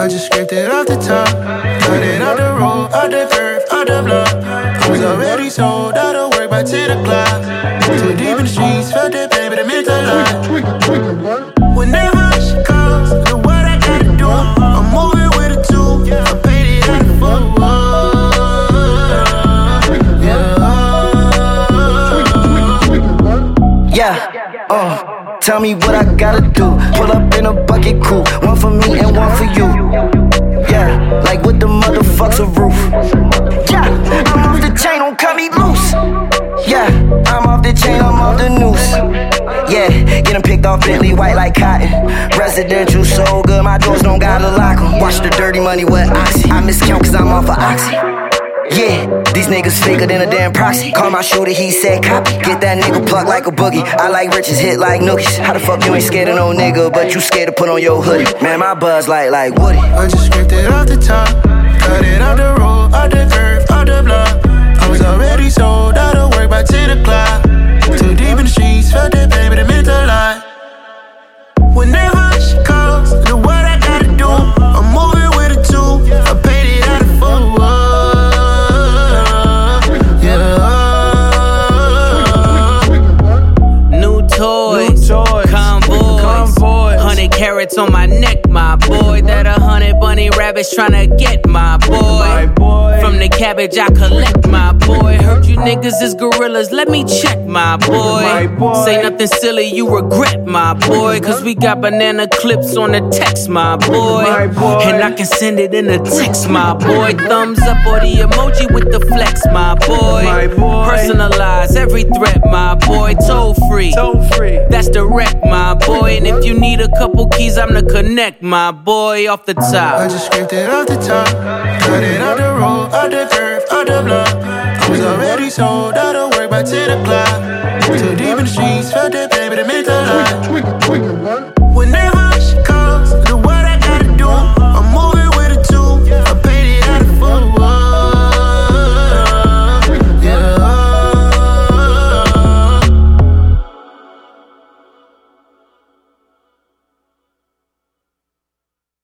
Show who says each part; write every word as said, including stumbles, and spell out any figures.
Speaker 1: I just scraped it off the top. Got it out the road, out the curve, out the block. I was already sold out of work by ten o'clock. Too deep in the streets, felt that pain, but it meant a lot. Whenever she calls, know what I gotta do. I'm moving with a two, I paid it out the full.
Speaker 2: Yeah, uh, tell me what I gotta do. Pull up in a bucket crew, one for me and one for you. Yeah, like what the motherfuck's a roof. Yeah, I'm off the chain, don't cut me loose. Yeah, I'm off the chain, I'm off the noose. Yeah, getting picked off Bentley, white like cotton. Residential so good, my doors don't gotta lock 'em. Watch the dirty money with Oxy. I miscount cause I'm off of Oxy. Yeah, these niggas faker than a damn proxy. Call my shooter, he said copy. Get that nigga plucked like a boogie. I like riches, hit like nookies. How the fuck you ain't scared of no nigga, but you scared to put on your hoodie? Man, my buzz like like Woody.
Speaker 1: I just scraped it off the top. Cut it out the road, out the curve, out the block. I was already sold out of work by ten o'clock. Too deep in the streets, felt that pain, but it meant a lot. Whenever she calls, know what I gotta do. I'm moving with a two, I paid it out of full.
Speaker 3: Toys, convoys, convoys. Hundred carats on my neck, my boy. That a hundred bunny rabbits tryna get my boy. my boy. From the cabbage I collect, my boy. Heard you niggas is gorillas, let me check, my boy. my boy. Say nothing silly, you regret, my boy. Cause we got banana clips on the text, my boy. my boy. And I can send it in a text, my boy. Thumbs up or the emoji with the flex, my boy. my boy. Personalize every threat, my boy. Toll free. Toll free. That's the wreck, my boy. And if you need a couple keys, I'm the connect, my boy. Off the top.
Speaker 1: I just scraped it off the top. Cut it out the road, out the curve, out the block. I was already sold out of work by ten o'clock. Too deep in the streets, felt that